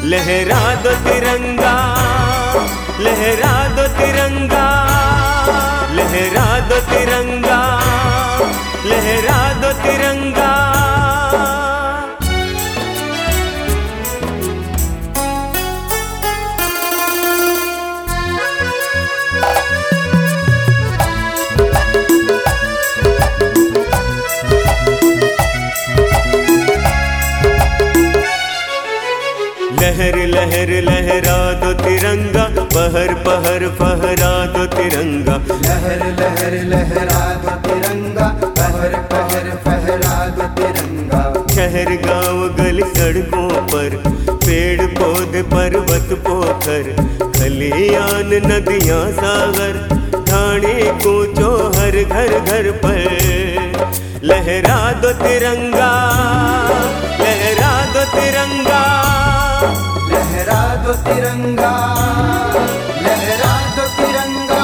लहरा दो तिरंगा, लहरा दो तिरंगा, लहरा दो तिरंगा, लहरा दो तिरंगा। लहर लहर लहरा दो तिरंगा, पहर पहर फहरा दो तिरंगा। लहर लहर लहरा दो तिरंगा, पहर पहर फहरा दो तिरंगा। शहर गांव गली सड़कों पर, पेड़ पौधे पर्वत पोखर, खलियान नदियां सागर, ढाणी कूचो हर घर घर पर। लहरा दो तिरंगा, लहरा दो तिरंगा, लहरा दो तिरंगा, लहरा दो तिरंगा।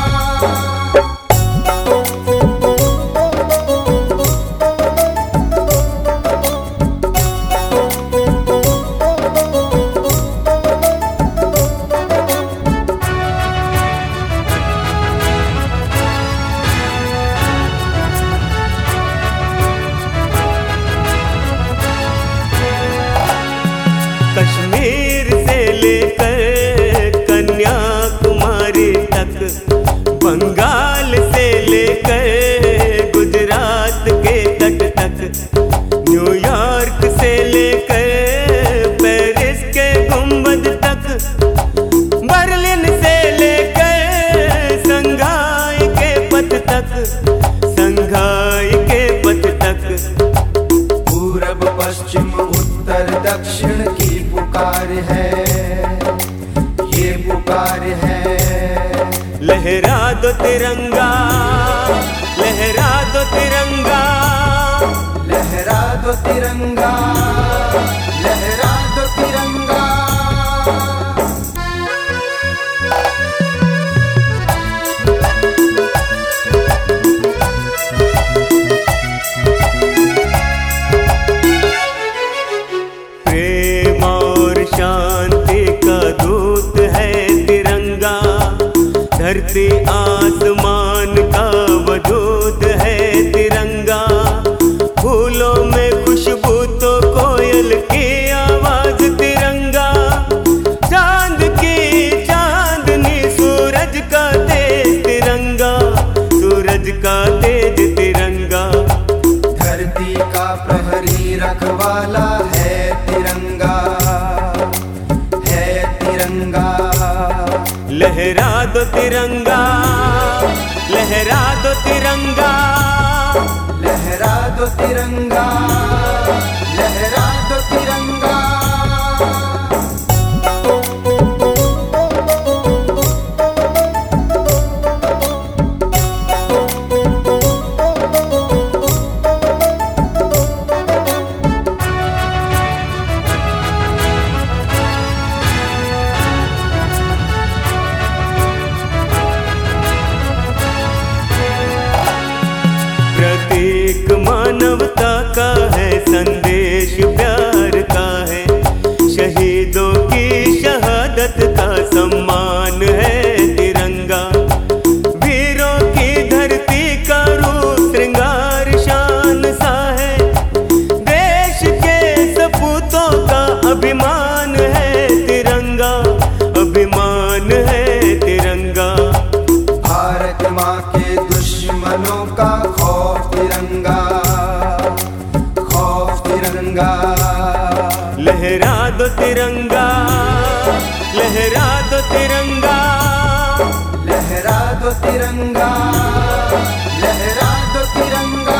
कश्मीर से लेकर कन्याकुमारी तक, बंगाल से लेकर गुजरात के तट तक, न्यूयॉर्क से लेकर पेरिस के गुंबद तक, बर्लिन से लेकर संघाई के पथ तक, संघाई के पथ तक। पूरब पश्चिम उत्तर दक्षिण की पुकार है, ये पुकार है। लहरा दो तिरंगा, लहरा दो तिरंगा, लहरा दो तिरंगा, लहरा दो तिरंगा। प्रेम और शांति का दूत है तिरंगा, धरती आसमान का वजूद है तिरंगा। फूलों में खुशबू तो कोयल की आवाज तिरंगा, चांद की चांदनी सूरज का तेज तिरंगा, सूरज का तेज तिरंगा। धरती का प्रहरी रखवाला है तिरंगा, है तिरंगा। लहरा दो तिरंगा, लहरा दो तिरंगा, लहरा दो तिरंगा, लहरा दो तिरंगा। प्रतीक मानवता का है, संदेश प्यार का है, शहीदों की शहादत का सम्मान है तिरंगा। वीरों की धरती का रूप श्रृंगार शान सा है, देश के सपूतों का अभिमान है तिरंगा, अभिमान है तिरंगा। भारत माँ के दुश्मनों का खौफ तिरंगा, खौफ तिरंगा। लहरा दो तिरंगा, लहरा दो तिरंगा, लहरा दो तिरंगा, लहरा दो तिरंगा।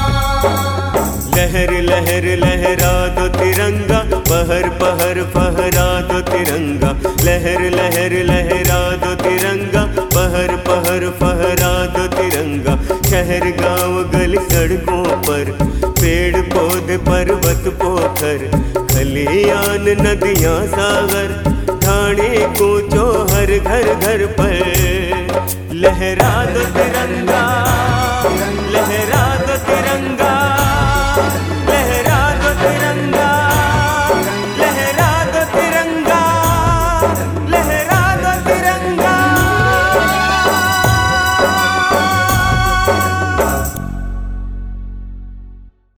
लहर लहर लहरा दो तिरंगा, पहर पहर फहरा दो तिरंगा। लहर लहर लहरा दो तिरंगा, पहर पहर फहरा दो तिरंगा। शहर गांव गली सड़कों पर, पेड़ पौधे पर्वत पोखर, खलियान नदियां सागर, ढाणी कूचो हर घर घर पर। लहरा दो तिरंगा।